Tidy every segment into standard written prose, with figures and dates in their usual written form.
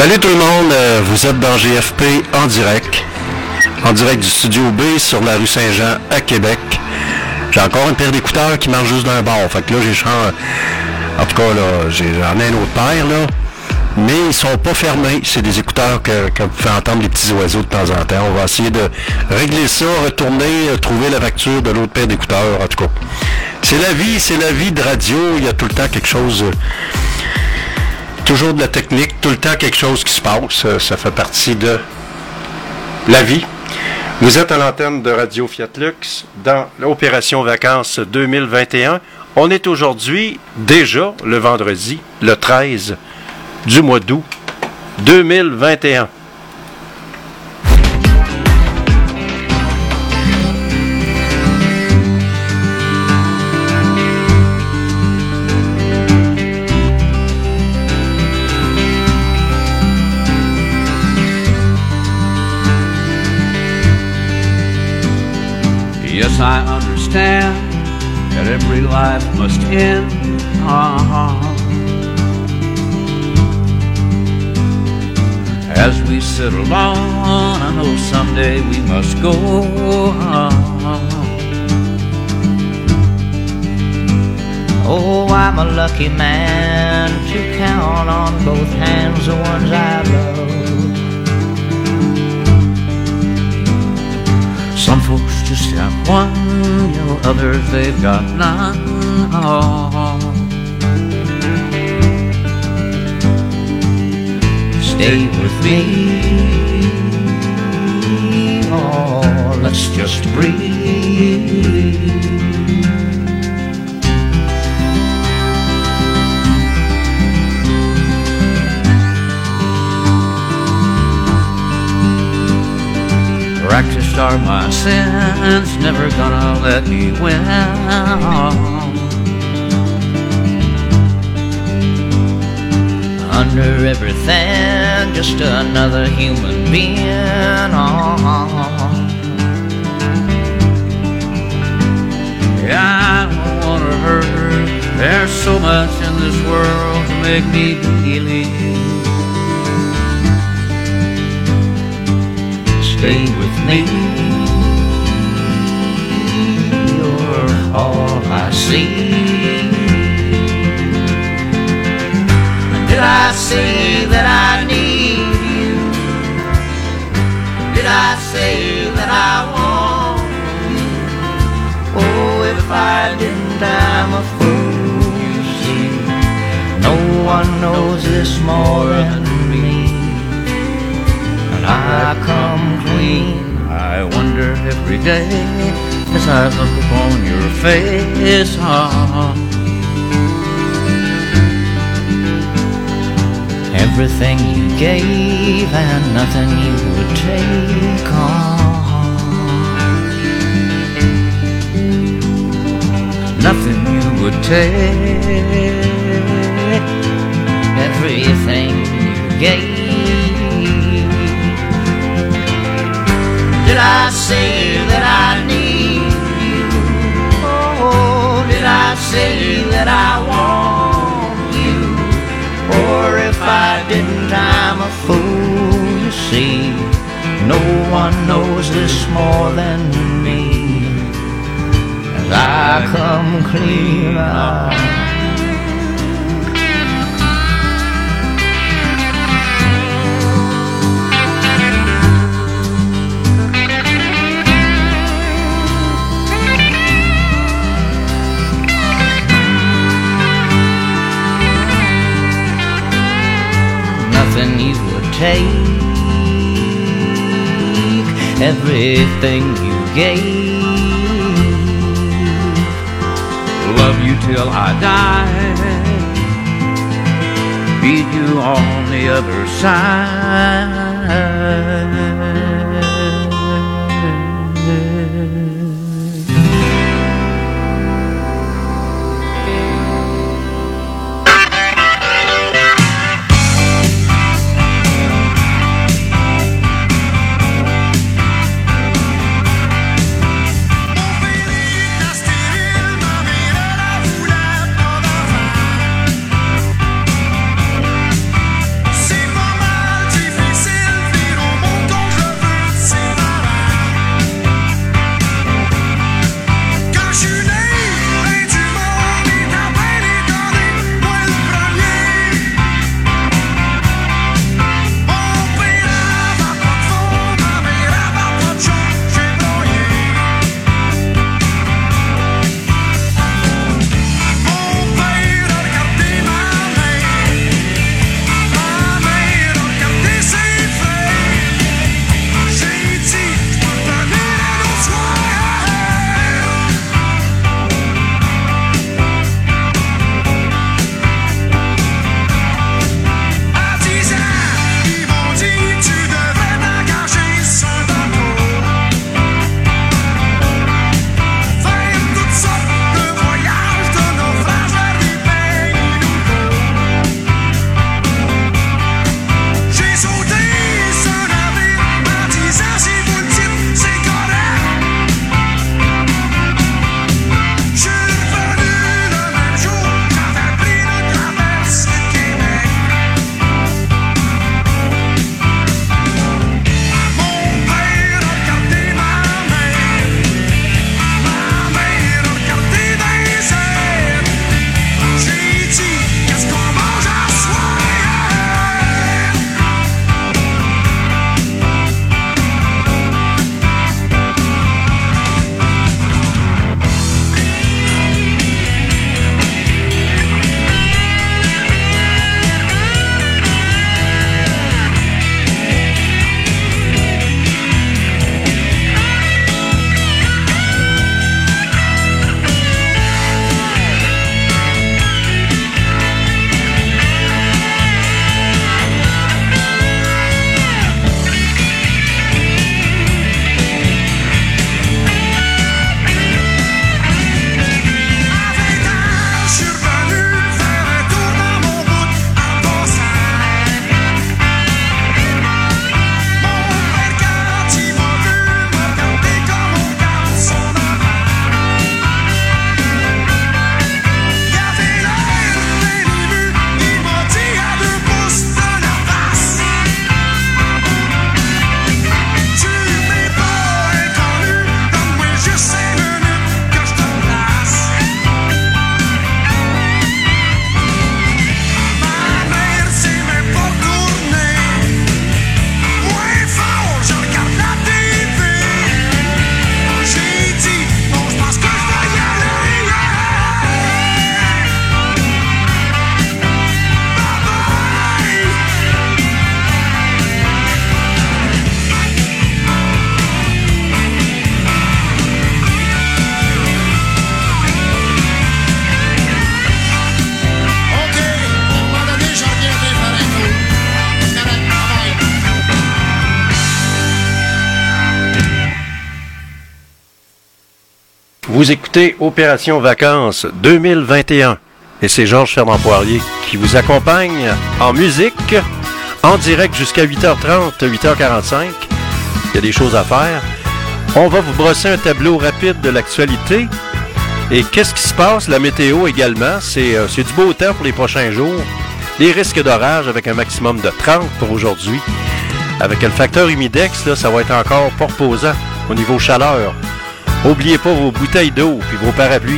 Salut tout le monde, vous êtes dans GFP en direct du Studio B sur la rue Saint-Jean à Québec. J'ai encore une paire d'écouteurs qui marche juste d'un bord, fait que là j'ai changé, en tout cas là, j'en ai un autre paire là, mais ils sont pas fermés, c'est des écouteurs que vous pouvez entendre les petits oiseaux de temps en temps. On va essayer de régler ça, retourner, trouver la facture de l'autre paire d'écouteurs, en tout cas. C'est la vie de radio, il y a tout le temps quelque chose... toujours de la technique, tout le temps quelque chose qui se passe, ça fait partie de la vie. Vous êtes à l'antenne de Radio Fiat Lux dans l'opération Vacances 2021. On est aujourd'hui, déjà le vendredi, le 13 du mois d'août 2021. Yes, I understand that every life must end. As we sit alone, I know someday we must go. Oh, I'm a lucky man to count on both hands the ones I love. Some folks just have one, you know, others they've got none. Stay with me, oh, let's just breathe. Practiced are my sins, never gonna let me win. Under everything, just another human being. Yeah, I don't wanna hurt her. There's so much in this world to make me believe. Stay with me, you're all I see. Did I say that I need you? Did I say that I want you? Oh, if I didn't, I'm a fool, you see. No one knows this more than me. I come clean. I wonder every day as I look upon your face. Everything you gave and nothing you would take on. Nothing you would take. Everything you gave. Did I say that I need you? Oh, did I say that I want you? Or if I didn't, I'm a fool, you see. No one knows this more than me. As I come clean out. Nothing you would take, everything you gave. Love you till I die, meet you on the other side. C'est pas mal. Vous écoutez Opération Vacances 2021 et c'est Georges Fernand Poirier qui vous accompagne en musique, en direct jusqu'à 8h30, 8h45. Il y a des choses à faire. On va vous brosser un tableau rapide de l'actualité. Et qu'est-ce qui se passe? La météo également, c'est du beau temps pour les prochains jours. Les risques d'orage avec un maximum de 30 pour aujourd'hui. Avec le facteur humidex, là, ça va être encore pas reposant au niveau chaleur. N'oubliez pas vos bouteilles d'eau et vos parapluies.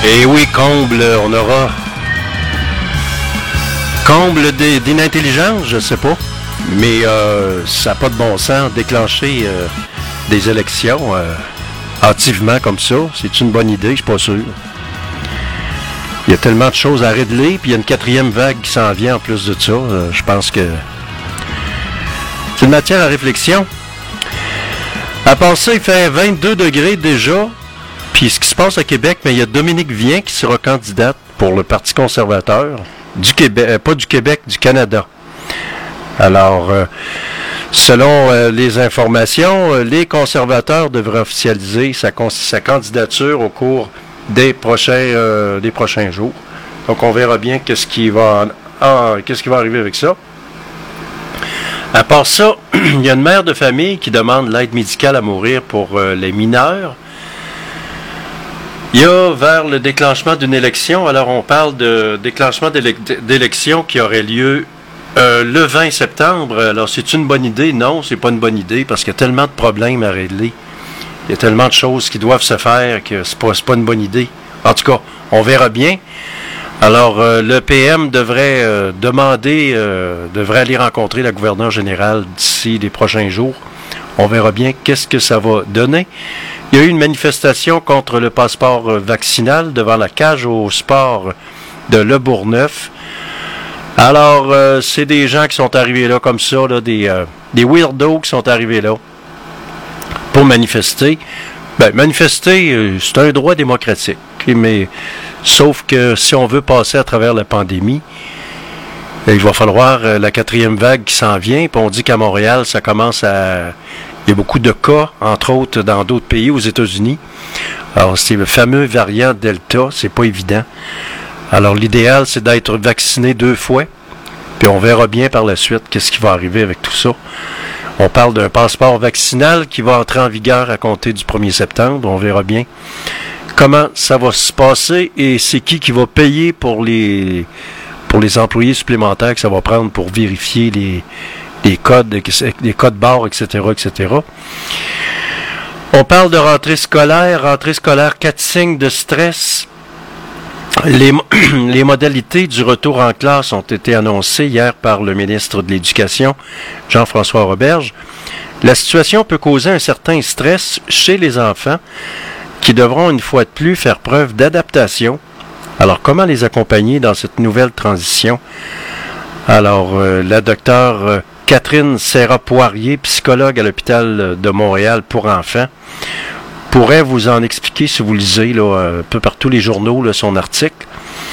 Et oui, comble, on aura... Comble d'inintelligence, je sais pas. Mais ça n'a pas de bon sens. Déclencher des élections hâtivement comme ça, c'est une bonne idée, je suis pas sûr. Il y a tellement de choses à régler, puis il y a une 4e vague qui s'en vient en plus de ça. Je pense que c'est une matière à réflexion. À part ça, il fait 22 degrés déjà. Puis ce qui se passe à Québec, mais il y a Dominique Vien qui sera candidate pour le Parti conservateur du Québec, pas du Québec, du Canada. Alors, selon les informations, les conservateurs devraient officialiser sa candidature au cours des prochains jours. Donc, on verra bien qu'est-ce qui va arriver avec ça. À part ça, il y a une mère de famille qui demande l'aide médicale à mourir pour les mineurs. Il y a vers le déclenchement d'une élection, alors on parle de déclenchement d'élection qui aurait lieu le 20 septembre. Alors c'est une bonne idée? Non, c'est pas une bonne idée parce qu'il y a tellement de problèmes à régler. Il y a tellement de choses qui doivent se faire que c'est pas une bonne idée. En tout cas, on verra bien. Alors le PM devrait devrait aller rencontrer la gouverneure générale d'ici les prochains jours. On verra bien qu'est-ce que ça va donner. Il y a eu une manifestation contre le passeport vaccinal devant la cage au sport de Le Bourgneuf. Alors, c'est des gens qui sont arrivés là comme ça, là, des weirdos qui sont arrivés là pour manifester. Manifester, c'est un droit démocratique. Mais sauf que si on veut passer à travers la pandémie, il va falloir la 4e vague qui s'en vient. Puis on dit qu'à Montréal, ça commence à... Il y a beaucoup de cas, entre autres, dans d'autres pays, aux États-Unis. Alors, c'est le fameux variant Delta, c'est pas évident. Alors, l'idéal, c'est d'être vacciné 2 fois. Puis on verra bien par la suite qu'est-ce qui va arriver avec tout ça. On parle d'un passeport vaccinal qui va entrer en vigueur à compter du 1er septembre. On verra bien comment ça va se passer et c'est qui va payer pour les employés supplémentaires que ça va prendre pour vérifier les codes barres, etc., etc. On parle de rentrée scolaire 4 signes de stress. Les modalités du retour en classe ont été annoncées hier par le ministre de l'Éducation, Jean-François Roberge. La situation peut causer un certain stress chez les enfants qui devront une fois de plus faire preuve d'adaptation. Alors, comment les accompagner dans cette nouvelle transition? Alors, la docteure Catherine Serra-Poirier, psychologue à l'hôpital de Montréal pour enfants, pourrait vous en expliquer si vous lisez là, un peu par tous les journaux là, son article.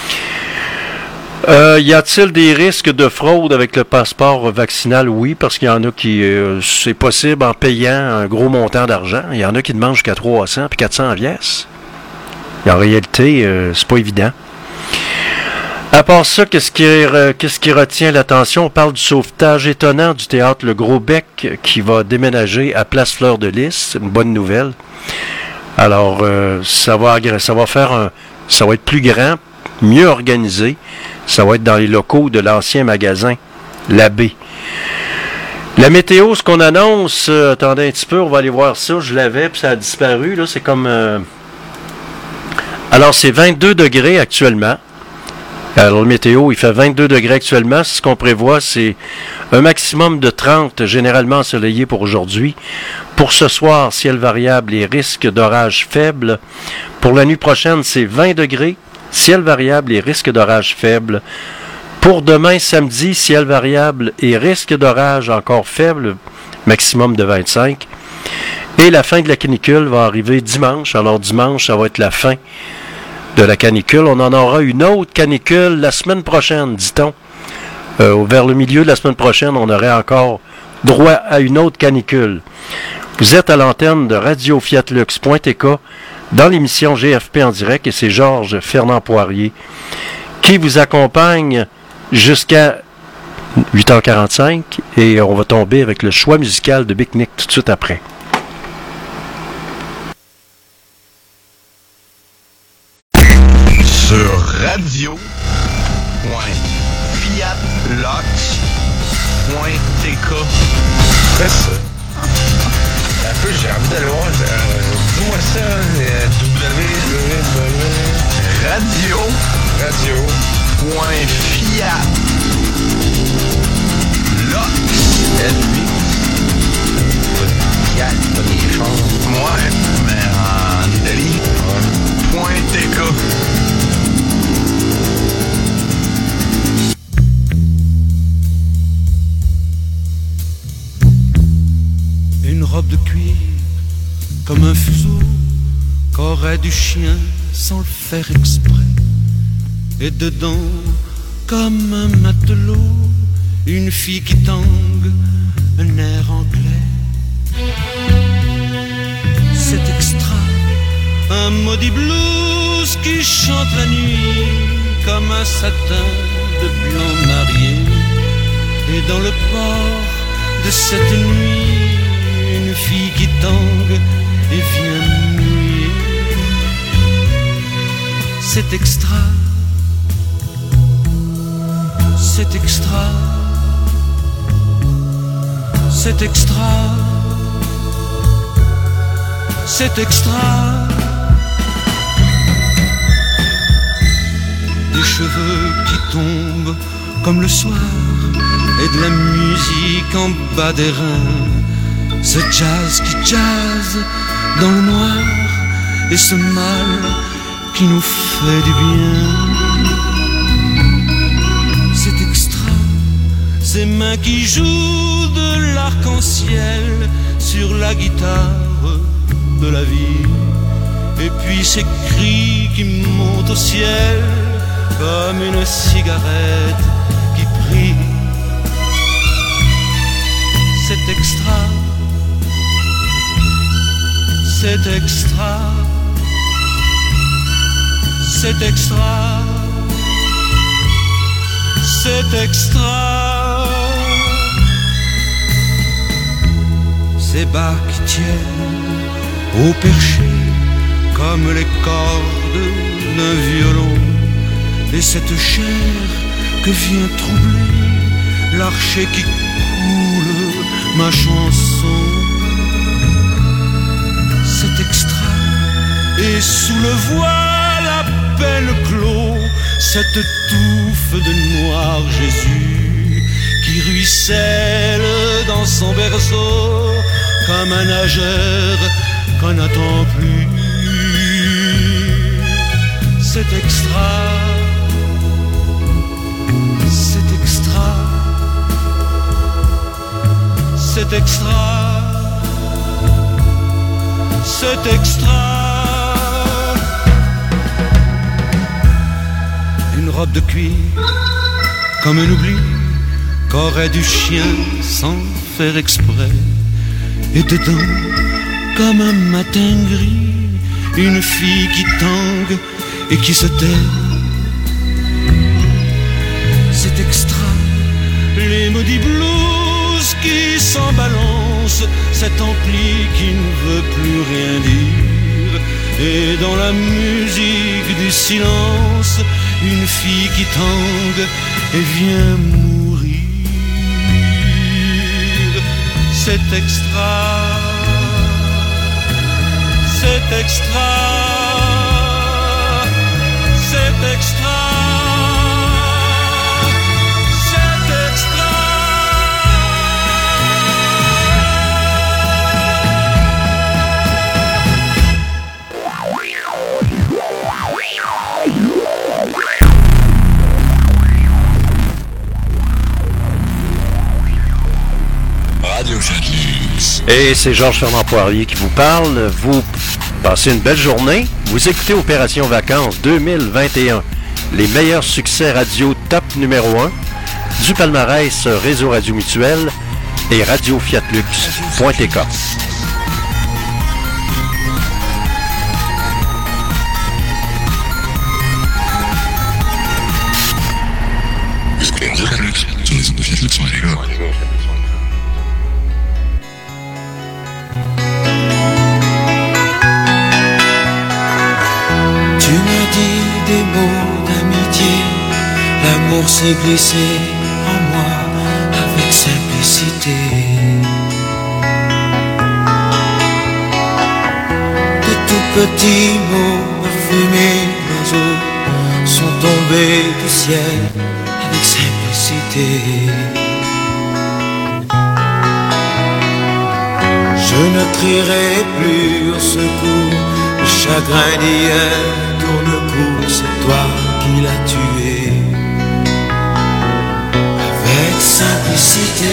Y a-t-il des risques de fraude avec le passeport vaccinal? Oui, parce qu'il y en a qui, c'est possible en payant un gros montant d'argent. Il y en a qui demandent jusqu'à 300 puis 400 pièces. En réalité, c'est pas évident. À part ça, qu'est-ce qui retient l'attention? On parle du sauvetage étonnant du théâtre Le Gros Bec qui va déménager à Place Fleur de Lys. C'est une bonne nouvelle. Alors, ça va être plus grand, mieux organisé. Ça va être dans les locaux de l'ancien magasin L'Abbé. La météo, ce qu'on annonce, attendez un petit peu, on va aller voir ça. Je l'avais, puis ça a disparu. Là, c'est comme... Alors, c'est 22 degrés actuellement. Alors, le météo, il fait 22 degrés actuellement. Ce qu'on prévoit, c'est un maximum de 30, généralement ensoleillé pour aujourd'hui. Pour ce soir, ciel variable et risque d'orage faible. Pour la nuit prochaine, c'est 20 degrés, ciel variable et risque d'orage faible. Pour demain, samedi, ciel variable et risque d'orage encore faible, maximum de 25. Et la fin de la canicule va arriver dimanche. Alors, dimanche, ça va être la fin de la canicule. On en aura une autre canicule la semaine prochaine, dit-on. Vers le milieu de la semaine prochaine, on aurait encore droit à une autre canicule. Vous êtes à l'antenne de Radio Fiat Lux.tk dans l'émission GFP en direct et c'est Georges Fernand Poirier qui vous accompagne jusqu'à 8h45 et on va tomber avec le choix musical de Big Nick tout de suite après. Sur radio.fiatlox.tk. C'est ça. Un peu, j'ai envie d'aller voir. Dis-moi ça. radio.fiat. Lox, L-8. Fiat, pas des chars. Ouais, mais en Italie. Point TK. Une robe de cuir, comme un fuseau qu'aurait du chien sans le faire exprès. Et dedans, comme un matelot, une fille qui tangue, un air anglais. C'est extra, un maudit blues qui chante la nuit, comme un satin de blanc marié. Et dans le port de cette nuit, une fille qui tangue et vient mouiller. C'est extra, c'est extra, c'est extra, c'est extra. Des cheveux qui tombent comme le soir et de la musique en bas des reins. Ce jazz qui jazz dans le noir et ce mal qui nous fait du bien. C'est extra, ces mains qui jouent de l'arc-en-ciel sur la guitare de la vie. Et puis ces cris qui montent au ciel comme une cigarette qui brille. C'est extra, c'est extra, c'est extra, c'est extra. Ces bas qui tiennent au perché comme les cordes d'un violon. Et cette chair que vient troubler l'archer qui coule ma chanson. C'est extra, et sous le voile à peine clos, cette touffe de noir Jésus qui ruisselle dans son berceau comme un nageur qu'on n'attend plus. C'est extra, c'est extra, c'est extra, c'est extra. Une robe de cuir comme un oubli qu'aurait du chien sans faire exprès. Et dedans, comme un matin gris, une fille qui tangue et qui se tait. C'est extra, les maudits blues qui s'en balancent, cet ampli qui ne veut plus rien dire. Et dans la musique du silence, une fille qui tangue et vient mourir. C'est extra, c'est extra, c'est extra. Et c'est Georges Fernand Poirier qui vous parle. Vous passez une belle journée. Vous écoutez Opération Vacances 2021. Les meilleurs succès radio top numéro 1 du palmarès Réseau Radio Mutuel et Radio Fiat Lux.tk. Tu m'as dit des mots d'amitié, l'amour s'est glissé en moi avec simplicité. De tout petits mots parfumés d'oiseaux sont tombée du ciel avec simplicité. Je ne crierai plus au secours, le chagrin d'hier tourne court, c'est toi qui l'as tué. Avec simplicité.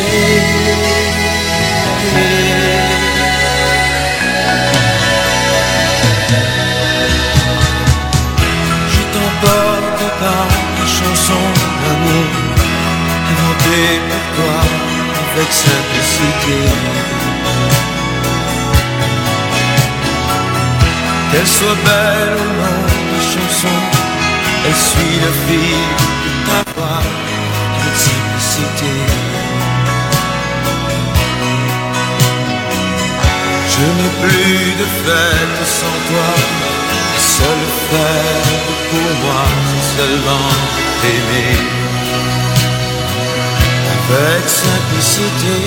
Je t'emporte par une chanson d'amour inventée pour toi avec simplicité. Qu'elle soit belle ou non, la chanson, elle suit le fil de ta voix avec simplicité. Je n'ai plus de fête sans toi, la seule fête pour moi, c'est seulement t'aimer. Avec simplicité.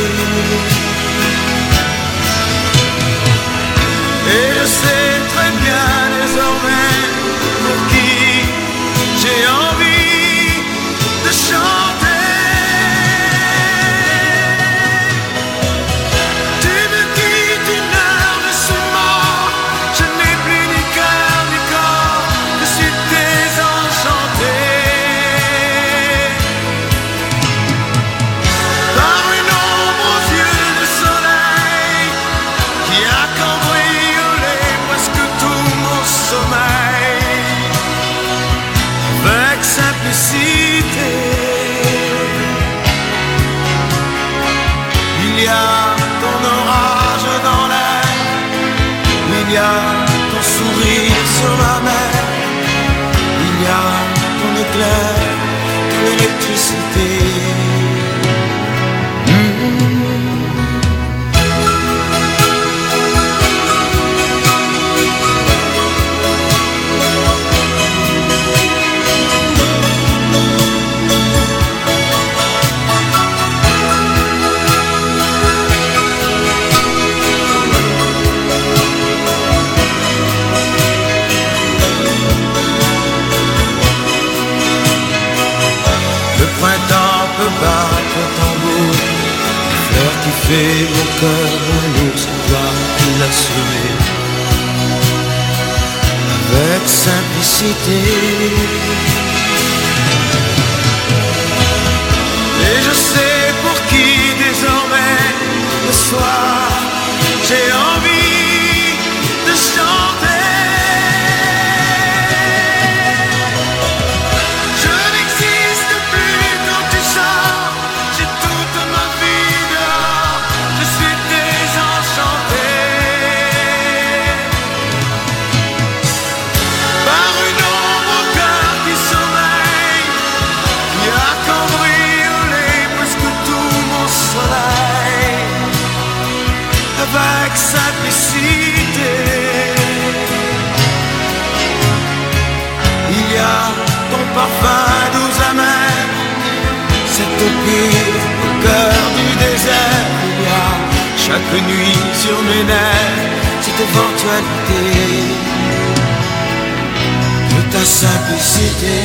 Et je sais très bien désormais pour qui j'ai envie de chanter. Tu me quittes une heure de ce mort, je n'ai plus ni cœur ni corps, je suis désenchanté. Par une ombre aux yeux de soleil qui a cambriolé presque tout mon sommeil. Avec simplicité, il y a ton orage dans l'air, il y a ton sourire sur ma mer, il y a ton éclair, ton électricité. Le printemps peut battre au tambour, les fleurs qui fait mon cœur un lourd, c'est toi qui l'as semé. Avec simplicité. Et je sais pour qui désormais le soir j'ai envie de chanter. Je n'existe plus quand tu sors, j'ai toute ma vie dehors, je suis désenchanté. Par une ombre au cœur qui sommeille, qui a cambriolé presque tout mon soleil. Avec simplicité, il y a ton parfum doux amer, cette pire au cœur du désert. Il y a chaque nuit sur mes nerfs cette éventualité de ta simplicité.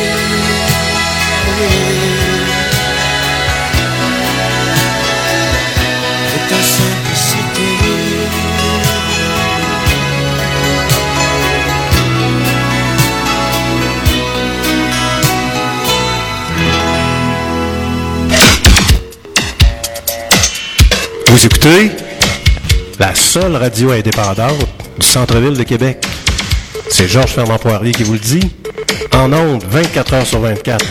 De ta simplicité. Vous écoutez la seule radio indépendante du centre-ville de Québec. C'est Georges Fernand Poirier qui vous le dit. En ondes, 24 heures sur 24.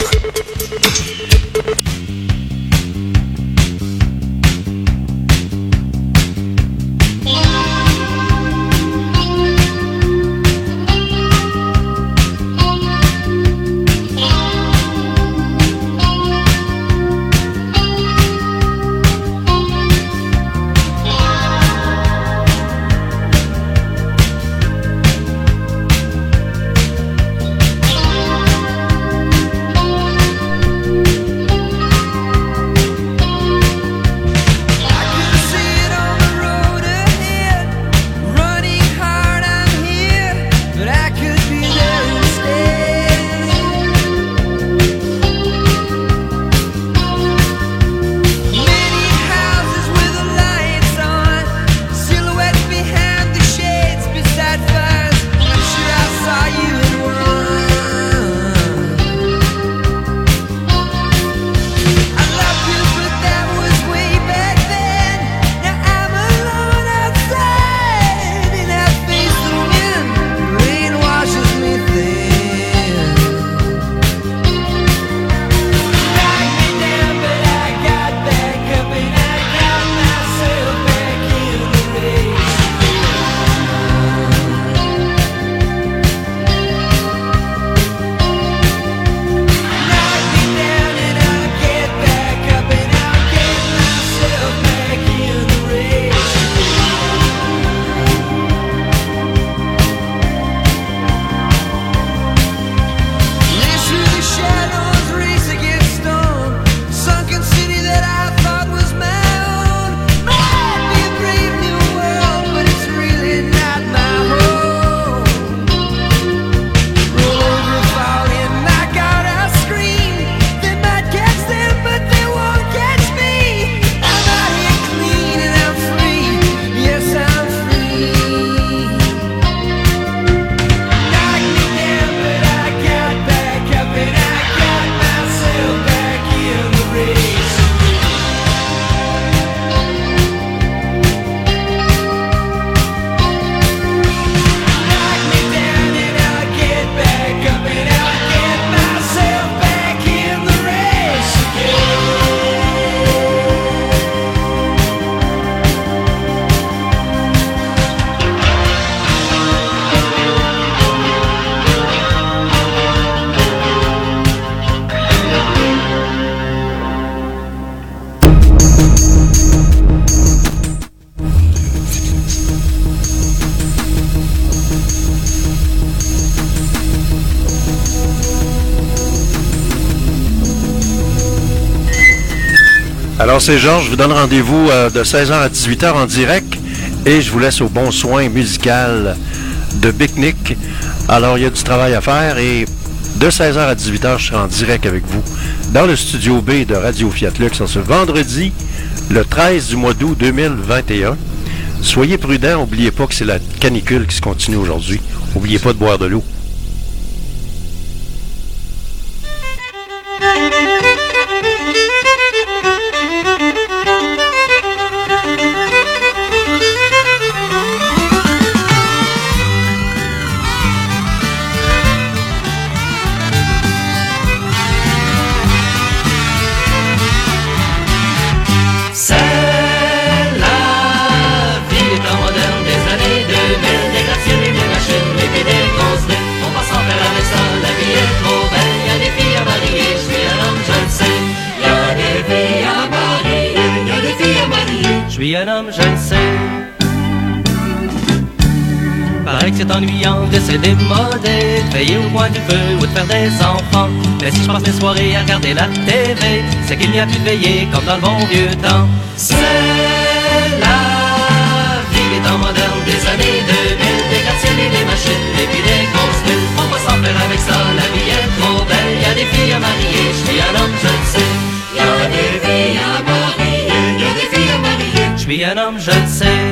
Alors c'est Georges, je vous donne rendez-vous de 16h à 18h en direct et je vous laisse au bon soin musical de Picnic. Alors il y a du travail à faire et de 16h à 18h, je serai en direct avec vous dans le studio B de Radio Fiat Lux en ce vendredi, le 13 du mois d'août 2021. Soyez prudents, n'oubliez pas que c'est la canicule qui se continue aujourd'hui. N'oubliez pas de boire de l'eau. Je suis un homme, je le sais. Paraît que c'est ennuyant de se démoder, de veiller au coin du feu ou de faire des enfants. Mais si je passe mes soirées à regarder la TV, c'est qu'il n'y a plus de veiller comme dans le bon vieux temps. C'est la vie des temps modernes des années 2000, des gratte-ciels et des machines et puis des grosses bulles. On va s'en faire avec ça, la vie est trop belle. Y a des filles à marier, je suis un homme, je le sais. Y a des filles à marier, y a des filles à marier. Je suis un homme, je le sais.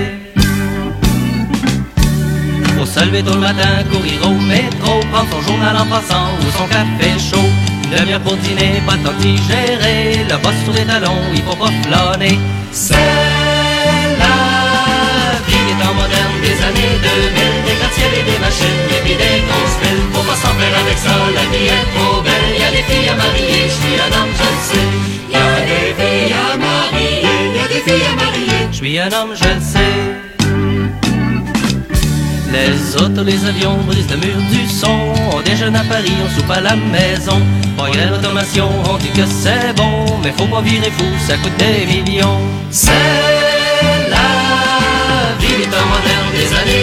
Faut se lever tôt le matin, courir au métro, prendre son journal en passant ou son café chaud. Une demi-heure pour dîner, pas de temps d'y gérer. Le boss sur les talons, il faut pas flâner. C'est la vie des temps modernes des années 2000, des gratte-ciels et des machines et puis des grosses villes. Faut pas s'en faire avec ça, la vie est trop belle. Y a des filles à marier, je suis un homme, je le sais. Y a des filles à marier, y a des filles à marier. Je suis un homme, je le sais. Les autos, les avions brisent le mur du son. On déjeune à Paris, on soupe à la maison. Progrès l'automation, on dit que c'est bon. Mais faut pas virer fou, ça coûte des millions. C'est la vie des temps modernes des années